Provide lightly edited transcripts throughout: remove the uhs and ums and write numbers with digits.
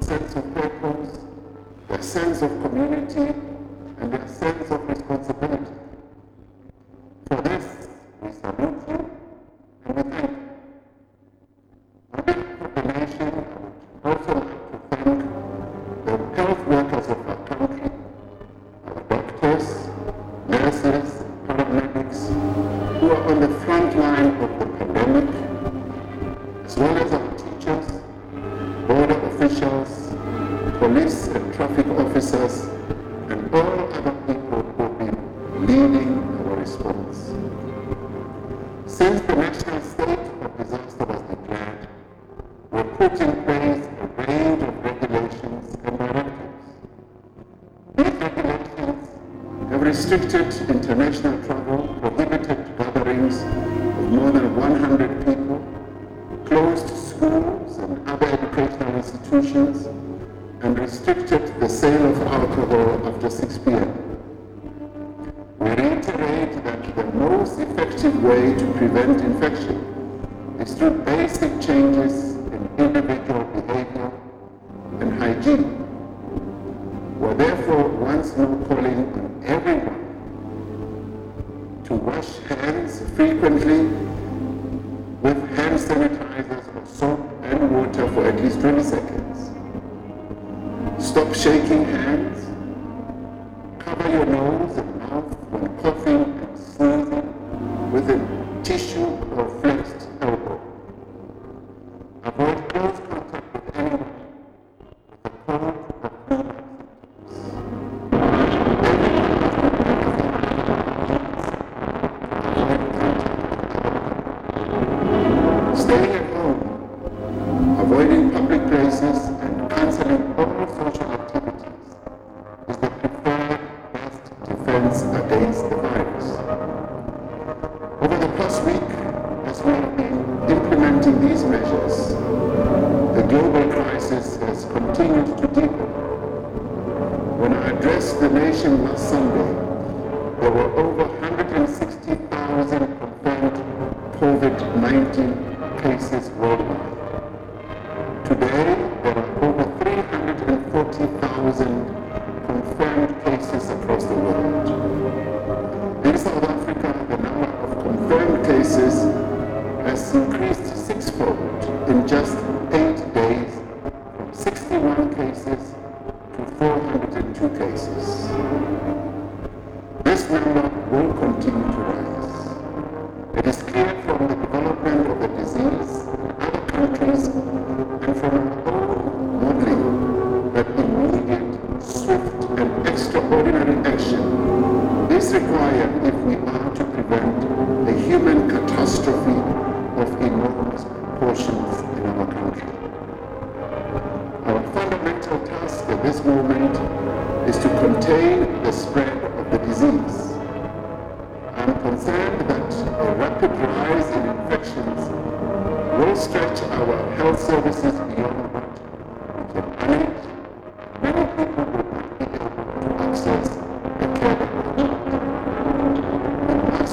sense of purpose, their sense of community, and their sense of responsibility. For this, we salute you and we thank you. On behalf of the nation, I would also like to thank the health workers of our country, our doctors, nurses, paramedics, who are on the front line of the pandemic, as well as our teachers, border officials, police and traffic officers, and all other people who have been leading our response. Since the national state of disaster was declared, we put in place a range of regulations and directives. These regulations have restricted international travel, prohibited gatherings of more than 100 people, closed schools and other educational institutions, and restricted the sale of alcohol after 6 p.m. We reiterate that the most effective way to prevent infection is through basic changes in individual behavior and hygiene. We're therefore once more calling on everyone to wash hands frequently with hand sanitizers or soap and water for at least 20 seconds. Stop shaking hands. Cover your nose and mouth when coughing and sneezing with a tissue or flexed elbow. Avoid close contact with anyone with a cold or flu-like symptoms. Staying at home, avoiding public places, and cancelling all social activities is the preferred best defense against the virus. Over the past week, as we have been implementing these measures, the global crisis has continued to deepen. When I addressed the nation last Sunday, there were over 160,000 confirmed COVID-19 cases worldwide. Today, there are over 340,000 confirmed cases across the world. In South Africa, the number of confirmed cases has increased sixfold in just 8 days, from 61 cases to 402 cases. This number will continue to rise. It is clear from the development of the disease in other countries and from our own modeling that immediate, swift, and extraordinary action is required if we are to prevent a human catastrophe of enormous proportions in our country. Our fundamental task at this moment is to contain the spread of the disease. I'm concerned that a rapid rise in infections will stretch our health services beyond what we can manage. Many people will not be able to access the care that they need. We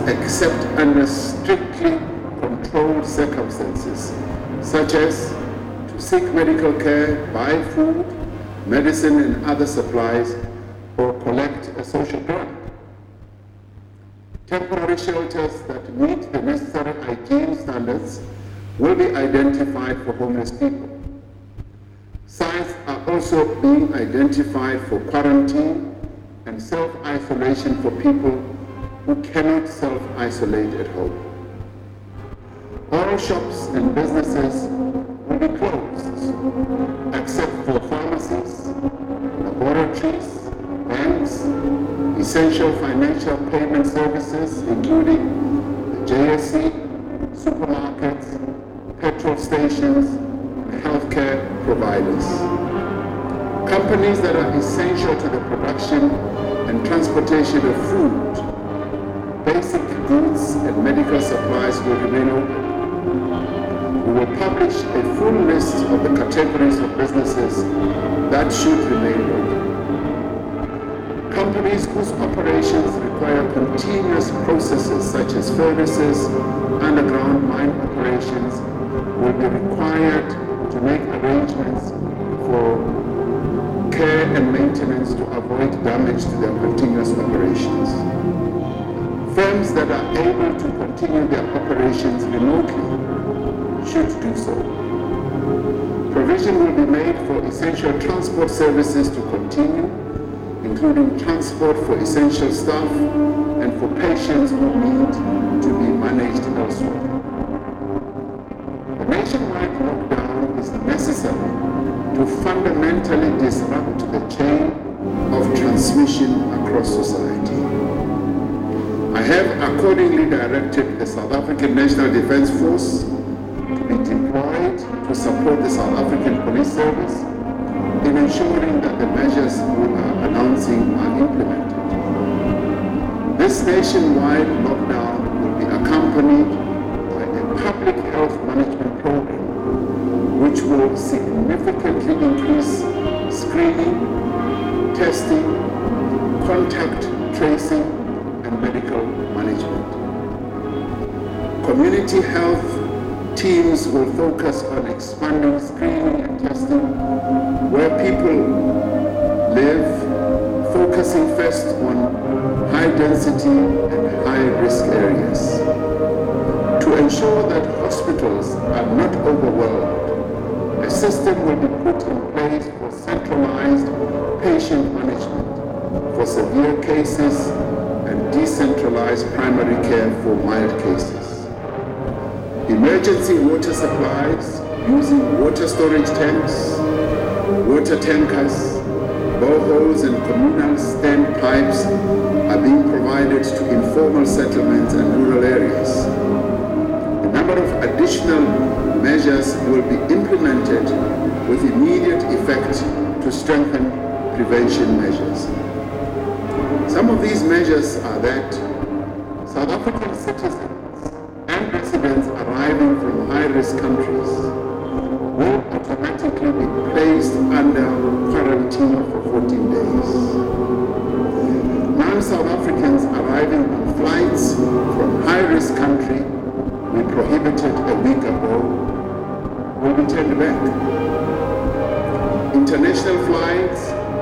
except under strictly controlled circumstances, such as to seek medical care, buy food, medicine and other supplies, or collect a social grant. Temporary shelters that meet the necessary hygiene standards will be identified for homeless people. Sites are also being identified for quarantine and self-isolation for people who cannot self-isolate at home. All shops and businesses will be closed, except for pharmacies, laboratories, banks, essential financial payment services, including the JSC, supermarkets, petrol stations, and healthcare providers. Companies that are essential to the production and transportation of food, basic goods, and medical supplies will remain open. We will publish a full list of the categories of businesses that should remain open. Companies whose operations require continuous processes such as furnaces, underground mine operations, will be required to make arrangements for care and maintenance to avoid damage to their continuous operations. Firms that are able to continue their operations remotely should do so. Provision will be made for essential transport services to continue, including transport for essential staff and for patients who need to be managed elsewhere. The nationwide lockdown is necessary to fundamentally disrupt the chain of transmission across society. I have accordingly directed the South African National Defence Force to be deployed to support the South African Police Service in ensuring that the measures we are announcing are implemented. This nationwide lockdown will be accompanied by a public health management program which will significantly increase screening, testing, contact tracing, and medical management. Community health teams will focus on expanding screening and testing where people live, focusing first on high-density and high-risk areas. To ensure that hospitals are not overwhelmed, a system will be put in place for centralized patient management for severe cases and decentralized primary care for mild cases. Emergency water supplies using water storage tanks, water tankers, boreholes and communal standpipes are being provided to informal settlements and rural areas. A number of additional measures will be implemented with immediate effect to strengthen prevention measures. Some of these measures are that South African citizens and residents arriving from high-risk countries will automatically be placed under quarantine for 14 days. Non-South Africans arriving on flights from high-risk country we prohibited a week ago will be turned back. International flights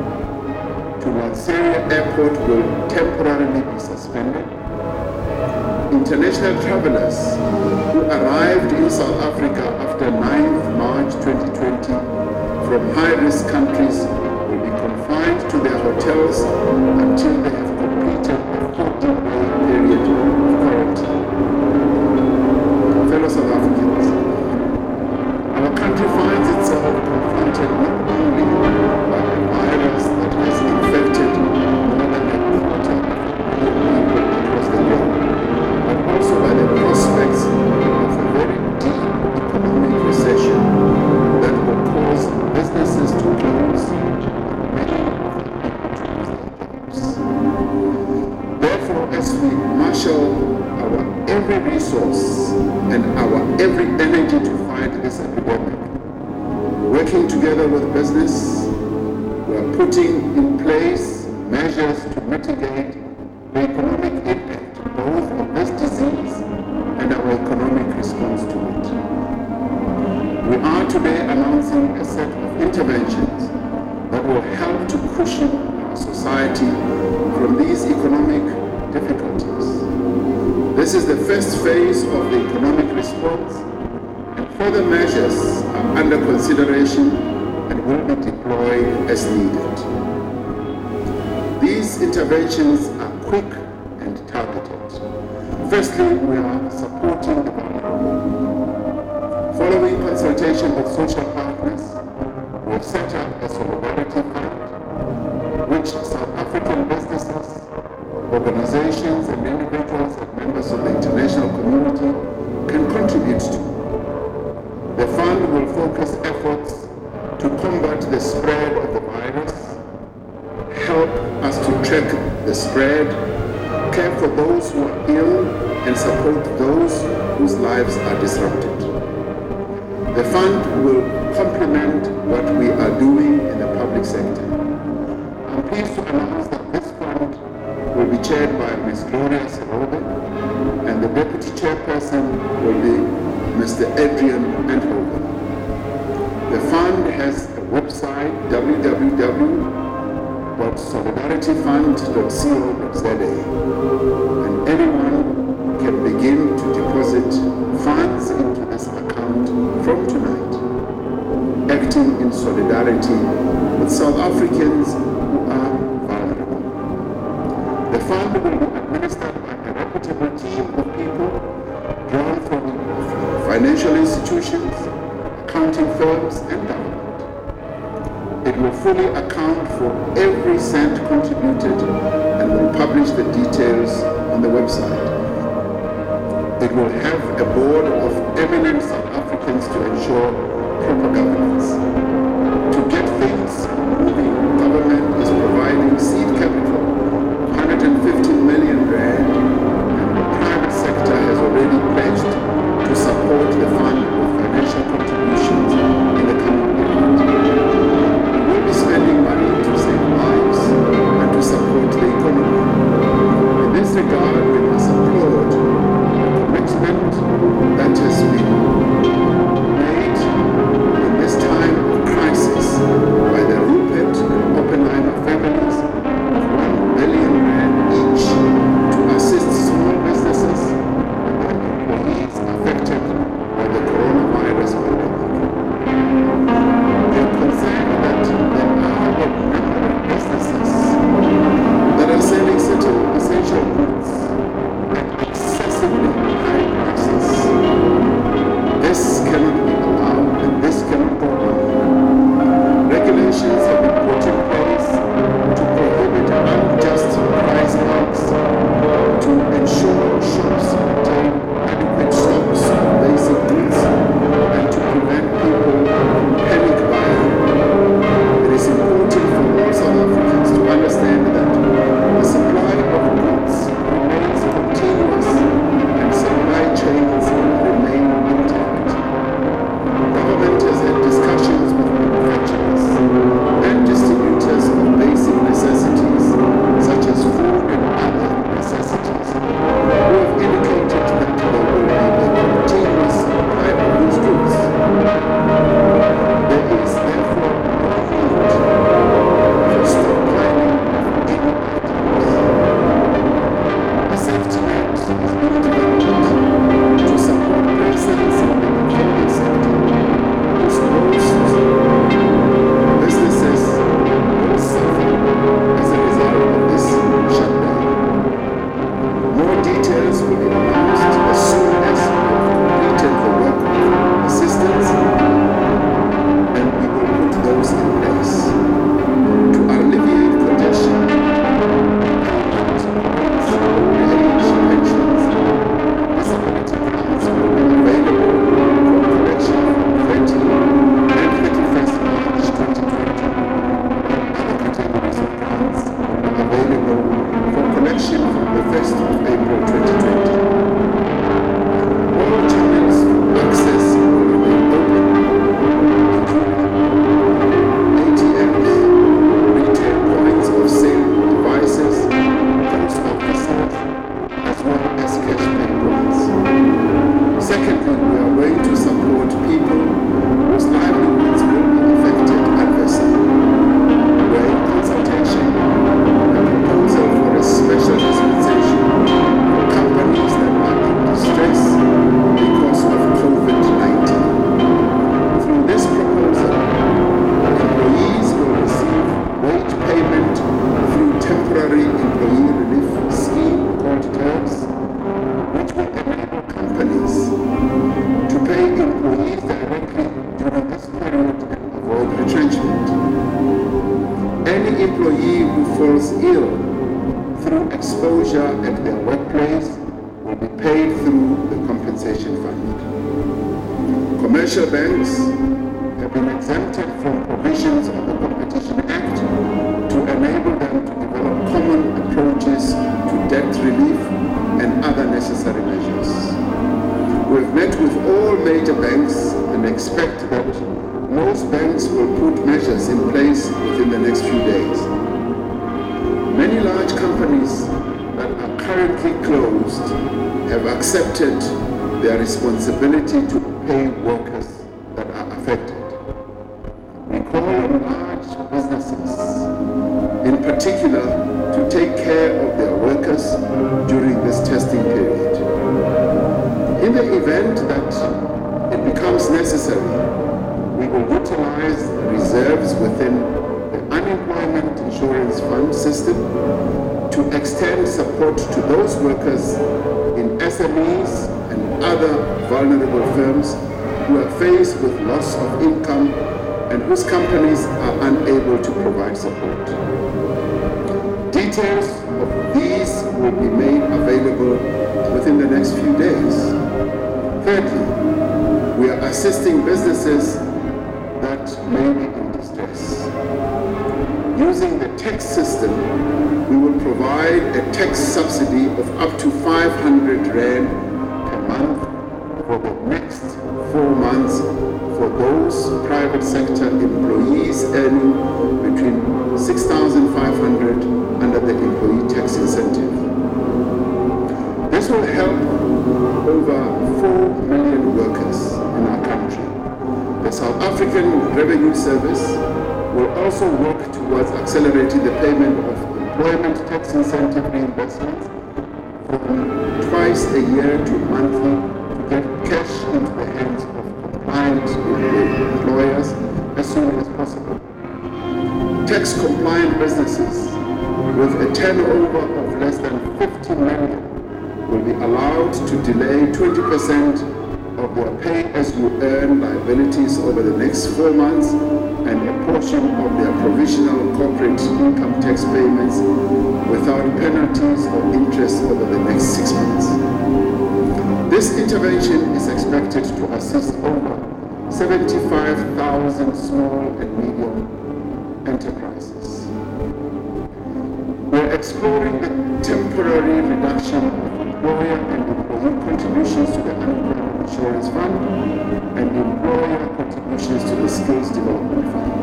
to Lanseria Airport will temporarily be suspended. International travelers who arrived in South Africa after 9th March 2020 from high-risk countries will be confined to their hotels until they have completed a 14-day period of quarantine. Fellow South Africans, our country finds itself confronted not only by a virus that has infected more than a quarter of people across the globe, but also by the prospects of a very deep economic recession that will cause businesses to close and many of them to lose their jobs. Therefore, as we marshal our every resource and our every energy to fight this epidemic, working together with business, we are putting in place measures to mitigate the economic impact both of this This is the first phase of the economic response, and further measures are under consideration and will be deployed as needed. These interventions are quick and targeted. Firstly, we are supporting the vulnerable. Following consultation with social partners, we have set up a solidarity fund, which South African businesses, organizations and individuals and members of the international community can contribute to. The fund will focus efforts to combat the spread of the virus, help us to track the spread, care for those who are ill, and support those whose lives are disrupted. The fund will complement what we are doing in the public sector. I'm pleased to announce that this fund will be chaired by Ms. Gloria Serobe, and the deputy chairperson will be Mr. Adrian Enthoven. The fund has a website, www.solidarityfund.co.za, and anyone can begin to deposit funds into this account from tonight, acting in solidarity with South Africans who are vulnerable. The fund will be administered by a reputable team of people drawn from financial institutions, accounting firms, and government. It will fully account for every cent contributed and will publish the details on the website. It will have a board of eminent South Africans to ensure proper governance. To get things moving, government is providing seed capital of 150 million rand, and the private sector has already pledged to support the fund with financial contributions in the coming period. We will be spending money to save lives and to support the economy. In this regard, we must applaud the commitment that has been made in this time of crisis by the Rupert and Oppenheimer families of 1 billion rand each to assist small businesses and their employees affected by the coronavirus pandemic. We are concerned that there are a number of businesses that are selling certain essential goods at excessively high prices. This cannot be allowed, and this cannot go on. Regulations have been put in place to prohibit unjust price hikes, to ensure shops maintain adequate stocks of basic goods, and to prevent people from panic buying. It is important for all South Africans to understand that the supply of goods remains continuous and supply chains remain intact. Government has had discussions with manufacturers and distributors of basic necessities such as food and other necessities, who have indicated that there will be a continuous supply of these goods. There is therefore no need for stockpiling of any items. A safety net is being developed to support persons in the public sector whose most businesses will suffer as a result of this shutdown. More details will be announced as soon as we have completed the work of assistance, and we will put those in place. To alleviate congestion, age pensions, disability grants will be available for collection from 30 and 31st March 2020. Other categories of grants will be available for collection from the 1st of April 2020. All channels for access will remain open, including ATMs, retail points of sale devices, post offices, as well as cash pay points. Secondly, we are going to support people whose livelihoods will be affected adversely. We are in consultation a proposal for a special dispensation for companies that are falls ill through exposure at their workplace will be paid through the compensation fund. Commercial banks have been exempted from provisions of the Competition Act to enable them to develop common approaches to debt relief and other necessary measures. We've met with all major banks and expect that most banks will put measures in place within the next few days. Many large companies that are currently closed have accepted their responsibility to pay workers that are affected. We call on large businesses, in particular, to take care of their workers during this testing period. In the event that it becomes necessary, we will utilize reserves within the Unemployment Insurance Fund system to extend support to those workers in SMEs and other vulnerable firms who are faced with loss of income and whose companies are unable to provide support. Details of these will be made available within the next few days. Thirdly, we are assisting businesses that may be in distress. Using the tax system, we will provide a tax subsidy of up to 500 Rand per month for the next 4 months for those private sector employees earning between 6,500 under the employee tax incentive. This will help over 4 million workers in our country. The South African Revenue Service will also work towards accelerating the payment of employment tax incentive reimbursements from twice a year to monthly to get cash into the hands of compliant employers as soon as possible. Tax compliant businesses with a turnover of less than 50 million will be allowed to delay 20% of their pay-as-you-earn liabilities over the next 4 months and a portion of their provisional corporate income tax payments without penalties or interest over the next 6 months. This intervention is expected to assist over 75,000 small and medium enterprises. We're exploring the temporary reduction of employer and employee contributions to the Unemployment Insurance Fund and employer contributions to the Skills Development Fund.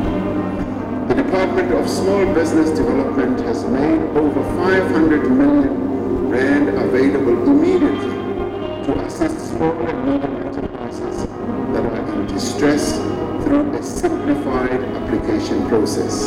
The Department of Small Business Development has made over 500 million Rand available immediately to assist small and medium enterprises that are in distress through a simplified application process.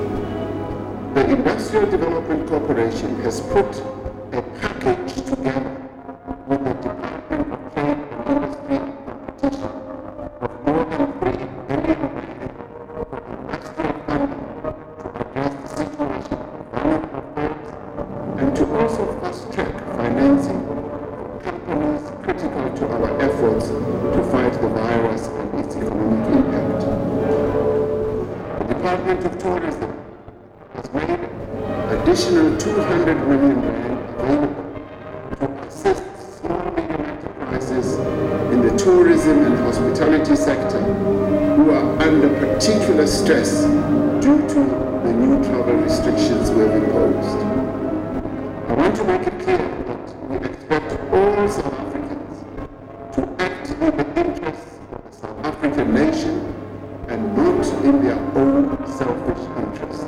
The Industrial Development Corporation has put a package together with the Department of Trade and Industry and Competition of more than 3 billion Rand for industrial funding to address the situation of vulnerable firms and to also fast-track financing for companies critical to our efforts to fight the virus and its economic impact. The Department of Tourism has made additional 200 million Rand available to assist small and medium enterprises in the tourism and hospitality sector who are under particular stress due to the new travel restrictions we have imposed. I want to make it clear that we expect all South Africans to act in the interests of the South African nation and not in their own selfish interest.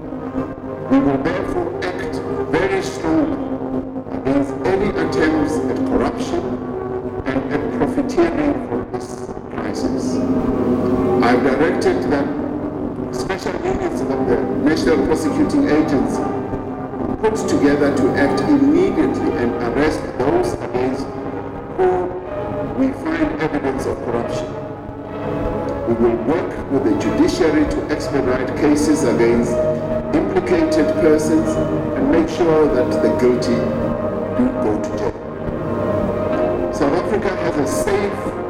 We will therefore act very strongly against any attempts at corruption and at profiteering from this crisis. I've directed that special units of the National Prosecuting Agency put together to act immediately and arrest those against whom we find evidence of corruption. We will work with the judiciary to expedite cases against implicated persons and make sure that the guilty do go to jail. South Africa has a safe